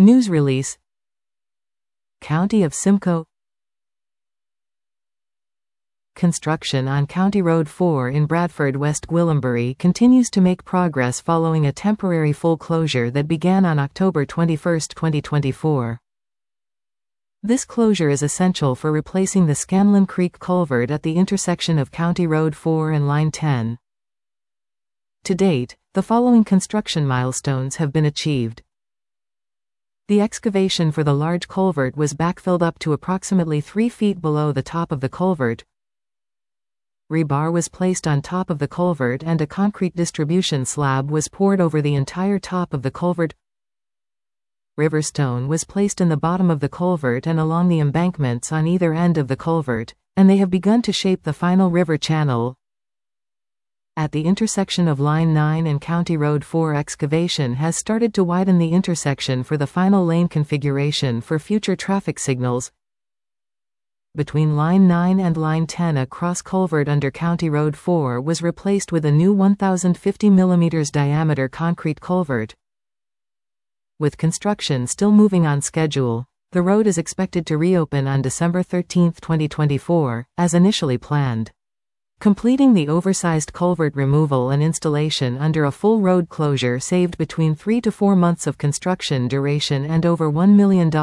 News release. County of Simcoe. Construction on County Road 4 in Bradford, West Gwillimbury continues to make progress following a temporary full closure that began on October 21, 2024. This closure is essential for replacing the Scanlon Creek culvert at the intersection of County Road 4 and Line 10. To date, the following construction milestones have been achieved. The excavation for the large culvert was backfilled up to approximately 3 feet below the top of the culvert. Rebar was placed on top of the culvert and a concrete distribution slab was poured over the entire top of the culvert. Riverstone was placed in the bottom of the culvert and along the embankments on either end of the culvert, and they have begun to shape the final river channel. At the intersection of Line 9 and County Road 4, excavation has started to widen the intersection for the final lane configuration for future traffic signals. Between Line 9 and Line 10, a cross culvert under County Road 4 was replaced with a new 1,050 mm diameter concrete culvert. With construction still moving on schedule, the road is expected to reopen on December 13, 2024, as initially planned. Completing the oversized culvert removal and installation under a full road closure saved between 3 to 4 months of construction duration and over $1 million.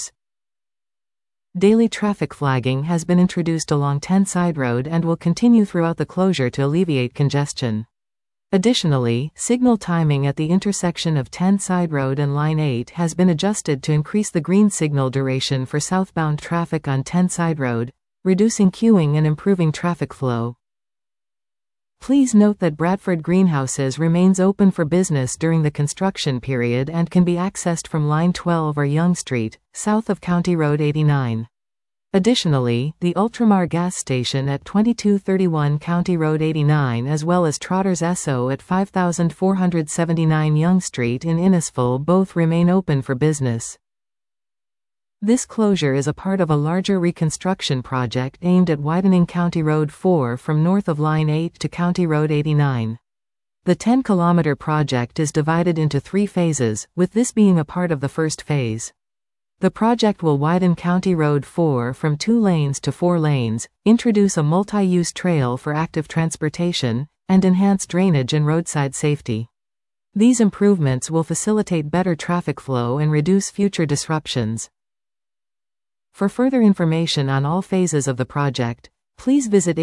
Daily traffic flagging has been introduced along 10 Side Road and will continue throughout the closure to alleviate congestion. Additionally, signal timing at the intersection of 10 Side Road and Line 8 has been adjusted to increase the green signal duration for southbound traffic on 10 Side Road, reducing queuing and improving traffic flow. Please note that Bradford Greenhouses remains open for business during the construction period and can be accessed from Line 12 or Yonge Street, south of County Road 89. Additionally, the Ultramar gas station at 2231 County Road 89 as well as Trotter's Esso at 5479 Yonge Street in Innisfil both remain open for business. This closure is a part of a larger reconstruction project aimed at widening County Road 4 from north of Line 8 to County Road 89. The 10-kilometer project is divided into 3 phases, with this being a part of the first phase. The project will widen County Road 4 from 2 lanes to 4 lanes, introduce a multi-use trail for active transportation, and enhance drainage and roadside safety. These improvements will facilitate better traffic flow and reduce future disruptions. For further information on all phases of the project, please visit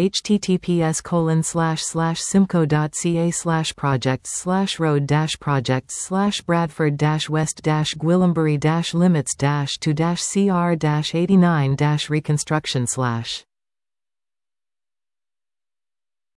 https://simcoe.ca/projects/road-projects/bradford-west-gwillimbury-limits-2-cr-89-reconstruction/.